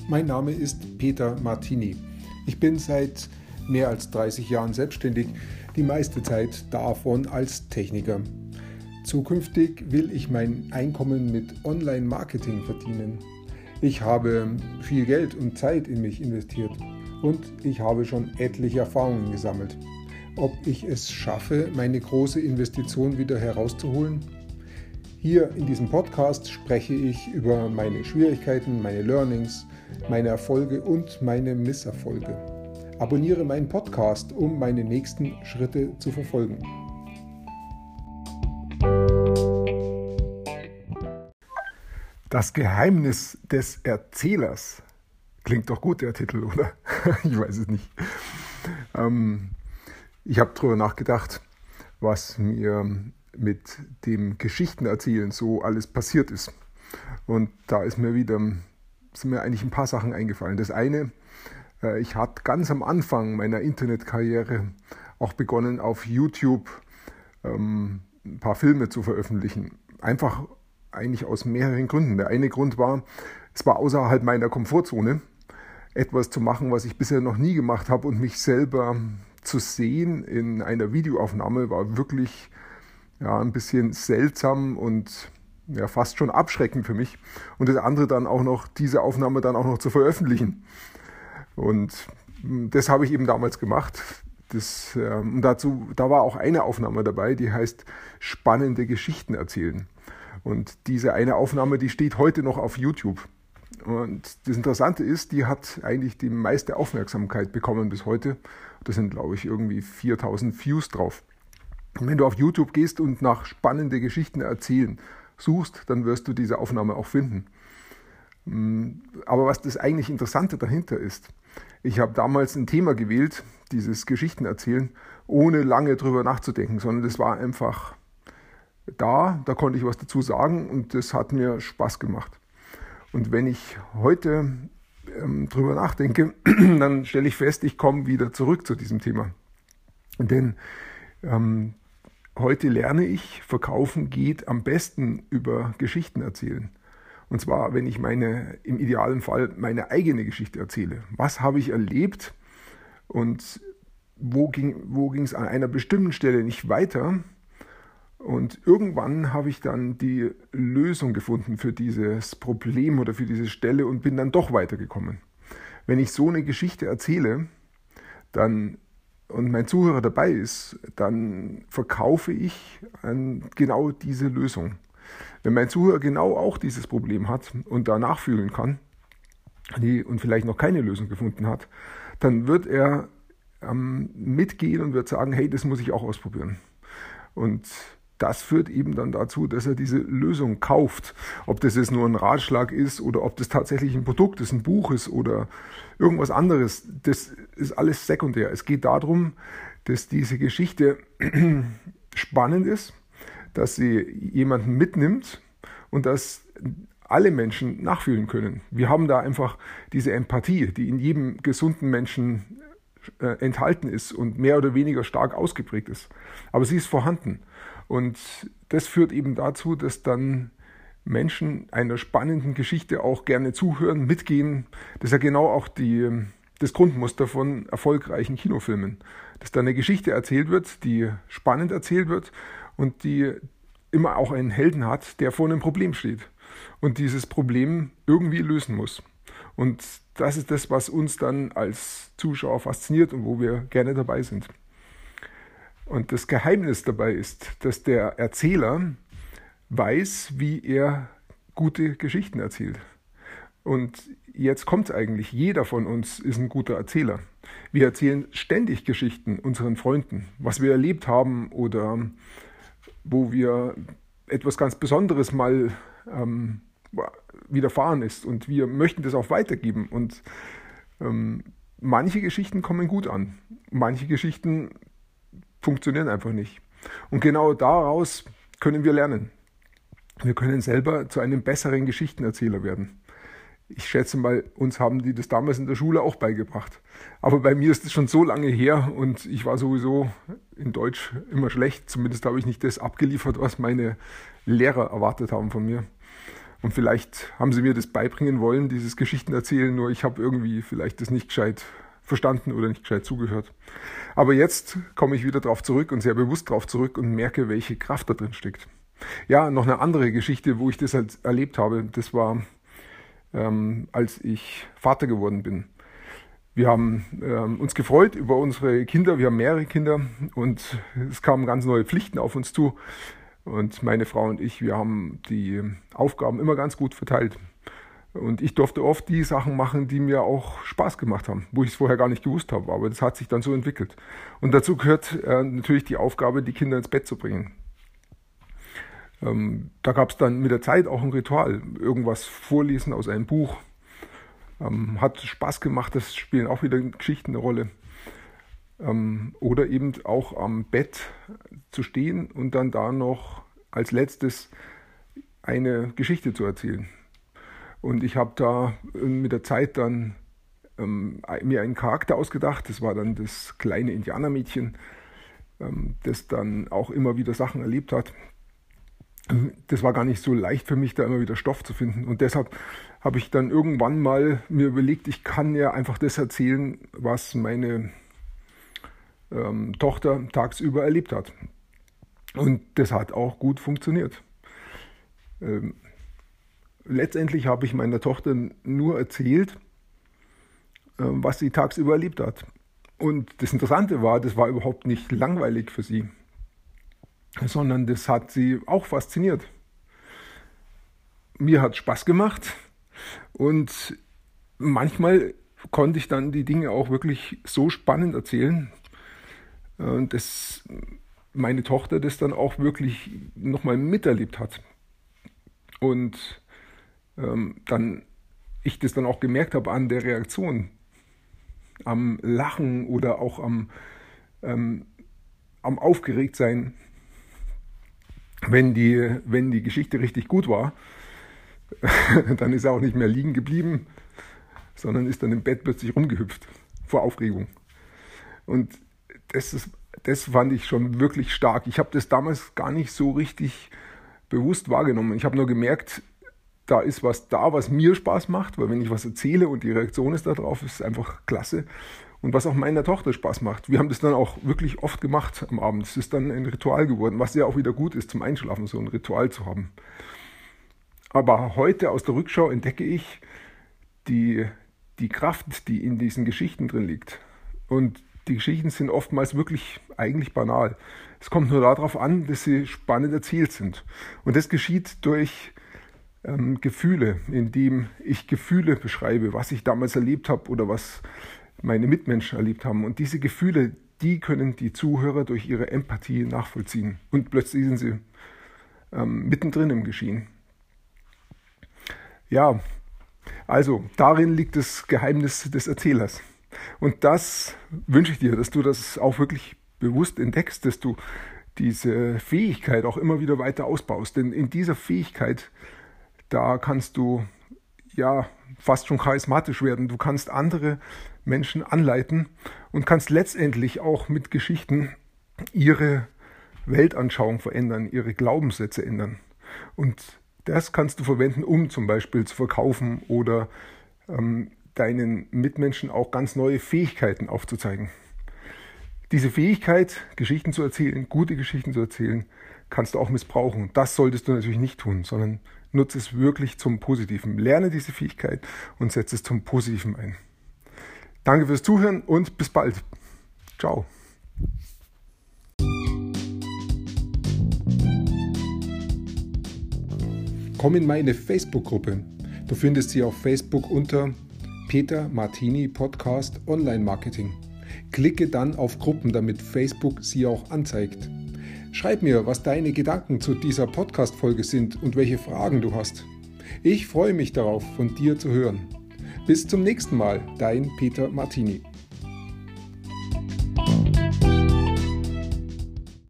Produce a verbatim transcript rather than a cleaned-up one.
Mein Name ist Peter Martini. Ich bin seit mehr als dreißig Jahren selbstständig, die meiste Zeit davon als Techniker. Zukünftig will ich mein Einkommen mit Online-Marketing verdienen. Ich habe viel Geld und Zeit in mich investiert und ich habe schon etliche Erfahrungen gesammelt. Ob ich es schaffe, meine große Investition wieder herauszuholen? Hier in diesem Podcast spreche ich über meine Schwierigkeiten, meine Learnings, meine Erfolge und meine Misserfolge. Abonniere meinen Podcast, um meine nächsten Schritte zu verfolgen. Das Geheimnis des Erzählers. Klingt doch gut, der Titel, oder? Ich weiß es nicht. Ähm, ich habe darüber nachgedacht, was mir mit dem Geschichtenerzählen so alles passiert ist. Und da ist mir wieder, sind mir eigentlich ein paar Sachen eingefallen. Das eine, äh, ich hatte ganz am Anfang meiner Internetkarriere auch begonnen, auf YouTube ähm, ein paar Filme zu veröffentlichen. Einfach eigentlich aus mehreren Gründen. Der eine Grund war, es war außerhalb meiner Komfortzone, etwas zu machen, was ich bisher noch nie gemacht habe, und mich selber zu sehen in einer Videoaufnahme war wirklich ja, ein bisschen seltsam und ja, fast schon abschreckend für mich. Und das andere dann auch noch, diese Aufnahme dann auch noch zu veröffentlichen. Und das habe ich eben damals gemacht. Das, ähm, dazu, da war auch eine Aufnahme dabei, die heißt Spannende Geschichten erzählen. Und diese eine Aufnahme, die steht heute noch auf YouTube. Und das Interessante ist, die hat eigentlich die meiste Aufmerksamkeit bekommen bis heute. Das sind, glaube ich, irgendwie viertausend Views drauf. Und wenn du auf YouTube gehst und nach spannende Geschichten erzählen suchst, dann wirst du diese Aufnahme auch finden. Aber was das eigentlich Interessante dahinter ist, ich habe damals ein Thema gewählt, dieses Geschichten erzählen, ohne lange drüber nachzudenken, sondern das war einfach da, da konnte ich was dazu sagen und das hat mir Spaß gemacht. Und wenn ich heute ähm, drüber nachdenke, dann stelle ich fest, ich komme wieder zurück zu diesem Thema. Denn ähm, heute lerne ich, Verkaufen geht am besten über Geschichten erzählen. Und zwar, wenn ich meine, im idealen Fall meine eigene Geschichte erzähle. Was habe ich erlebt und wo ging, wo ging es an einer bestimmten Stelle nicht weiter? Und irgendwann habe ich dann die Lösung gefunden für dieses Problem oder für diese Stelle und bin dann doch weitergekommen. Wenn ich so eine Geschichte erzähle, dann und mein Zuhörer dabei ist, dann verkaufe ich an genau diese Lösung. Wenn mein Zuhörer genau auch dieses Problem hat und da nachfühlen kann die, und vielleicht noch keine Lösung gefunden hat, dann wird er ähm, mitgehen und wird sagen, hey, das muss ich auch ausprobieren. Und das führt eben dann dazu, dass er diese Lösung kauft. Ob das jetzt nur ein Ratschlag ist oder ob das tatsächlich ein Produkt ist, ein Buch ist oder irgendwas anderes, das ist alles sekundär. Es geht darum, dass diese Geschichte spannend ist, dass sie jemanden mitnimmt und dass alle Menschen nachfühlen können. Wir haben da einfach diese Empathie, die in jedem gesunden Menschen äh, enthalten ist und mehr oder weniger stark ausgeprägt ist. Aber sie ist vorhanden. Und das führt eben dazu, dass dann Menschen einer spannenden Geschichte auch gerne zuhören, mitgehen. Das ist ja genau auch die, das Grundmuster von erfolgreichen Kinofilmen. Dass da eine Geschichte erzählt wird, die spannend erzählt wird und die immer auch einen Helden hat, der vor einem Problem steht und dieses Problem irgendwie lösen muss. Und das ist das, was uns dann als Zuschauer fasziniert und wo wir gerne dabei sind. Und das Geheimnis dabei ist, dass der Erzähler weiß, wie er gute Geschichten erzählt. Und jetzt kommt es eigentlich, jeder von uns ist ein guter Erzähler. Wir erzählen ständig Geschichten unseren Freunden, was wir erlebt haben oder wo wir etwas ganz Besonderes mal ähm, widerfahren ist. Und wir möchten das auch weitergeben. Und ähm, manche Geschichten kommen gut an, manche Geschichten funktionieren einfach nicht. Und genau daraus können wir lernen. Wir können selber zu einem besseren Geschichtenerzähler werden. Ich schätze mal, uns haben die das damals in der Schule auch beigebracht. Aber bei mir ist es schon so lange her und ich war sowieso in Deutsch immer schlecht. Zumindest habe ich nicht das abgeliefert, was meine Lehrer erwartet haben von mir. Und vielleicht haben sie mir das beibringen wollen, dieses Geschichtenerzählen, nur ich habe irgendwie vielleicht das nicht gescheit verstanden oder nicht gescheit zugehört. Aber jetzt komme ich wieder drauf zurück und sehr bewusst drauf zurück und merke, welche Kraft da drin steckt. Ja, noch eine andere Geschichte, wo ich das halt erlebt habe, das war, ähm, als ich Vater geworden bin. Wir haben ähm, uns gefreut über unsere Kinder, wir haben mehrere Kinder und es kamen ganz neue Pflichten auf uns zu. Und meine Frau und ich, wir haben die Aufgaben immer ganz gut verteilt. Und ich durfte oft die Sachen machen, die mir auch Spaß gemacht haben, wo ich es vorher gar nicht gewusst habe. Aber das hat sich dann so entwickelt. Und dazu gehört äh, natürlich die Aufgabe, die Kinder ins Bett zu bringen. Ähm, da gab es dann mit der Zeit auch ein Ritual. Irgendwas vorlesen aus einem Buch. Ähm, hat Spaß gemacht, das spielen auch wieder Geschichten eine Rolle. Ähm, oder eben auch am Bett zu stehen und dann da noch als letztes eine Geschichte zu erzählen. Und ich habe da mit der Zeit dann ähm, mir einen Charakter ausgedacht. Das war dann das kleine Indianermädchen, ähm, das dann auch immer wieder Sachen erlebt hat. Das war gar nicht so leicht für mich, da immer wieder Stoff zu finden. Und deshalb habe ich dann irgendwann mal mir überlegt, ich kann ja einfach das erzählen, was meine ähm, Tochter tagsüber erlebt hat. Und das hat auch gut funktioniert. Ähm, Letztendlich habe ich meiner Tochter nur erzählt, was sie tagsüber erlebt hat. Und das Interessante war, das war überhaupt nicht langweilig für sie, sondern das hat sie auch fasziniert. Mir hat es Spaß gemacht und manchmal konnte ich dann die Dinge auch wirklich so spannend erzählen, dass meine Tochter das dann auch wirklich nochmal miterlebt hat. Und ähm, dann ich das dann auch gemerkt habe an der Reaktion, am Lachen oder auch am, ähm, am Aufgeregtsein, wenn die, wenn die Geschichte richtig gut war, dann ist er auch nicht mehr liegen geblieben, sondern ist dann im Bett plötzlich rumgehüpft vor Aufregung. Und das, ist, das fand ich schon wirklich stark. Ich habe das damals gar nicht so richtig bewusst wahrgenommen. Ich habe nur gemerkt, da ist was da, was mir Spaß macht, weil wenn ich was erzähle und die Reaktion ist da drauf, ist es einfach klasse. Und was auch meiner Tochter Spaß macht. Wir haben das dann auch wirklich oft gemacht am Abend. Es ist dann ein Ritual geworden, was ja auch wieder gut ist zum Einschlafen, so ein Ritual zu haben. Aber heute aus der Rückschau entdecke ich die, die Kraft, die in diesen Geschichten drin liegt. Und die Geschichten sind oftmals wirklich eigentlich banal. Es kommt nur darauf an, dass sie spannend erzählt sind. Und das geschieht durch ähm, Gefühle, indem ich Gefühle beschreibe, was ich damals erlebt habe oder was meine Mitmenschen erlebt haben. Und diese Gefühle, die können die Zuhörer durch ihre Empathie nachvollziehen. Und plötzlich sind sie ähm, mittendrin im Geschehen. Ja, also darin liegt das Geheimnis des Erzählers. Und das wünsche ich dir, dass du das auch wirklich bewusst entdeckst, dass du diese Fähigkeit auch immer wieder weiter ausbaust. Denn in dieser Fähigkeit, da kannst du ja fast schon charismatisch werden. Du kannst andere Menschen anleiten und kannst letztendlich auch mit Geschichten ihre Weltanschauung verändern, ihre Glaubenssätze ändern. Und das kannst du verwenden, um zum Beispiel zu verkaufen oder ähm, deinen Mitmenschen auch ganz neue Fähigkeiten aufzuzeigen. Diese Fähigkeit, Geschichten zu erzählen, gute Geschichten zu erzählen, kannst du auch missbrauchen. Das solltest du natürlich nicht tun, sondern nutze es wirklich zum Positiven. Lerne diese Fähigkeit und setze es zum Positiven ein. Danke fürs Zuhören und bis bald. Ciao. Komm in meine Facebook-Gruppe. Du findest sie auf Facebook unter Peter Martini Podcast Online Marketing. Klicke dann auf Gruppen, damit Facebook sie auch anzeigt. Schreib mir, was deine Gedanken zu dieser Podcast-Folge sind und welche Fragen du hast. Ich freue mich darauf, von dir zu hören. Bis zum nächsten Mal, dein Peter Martini.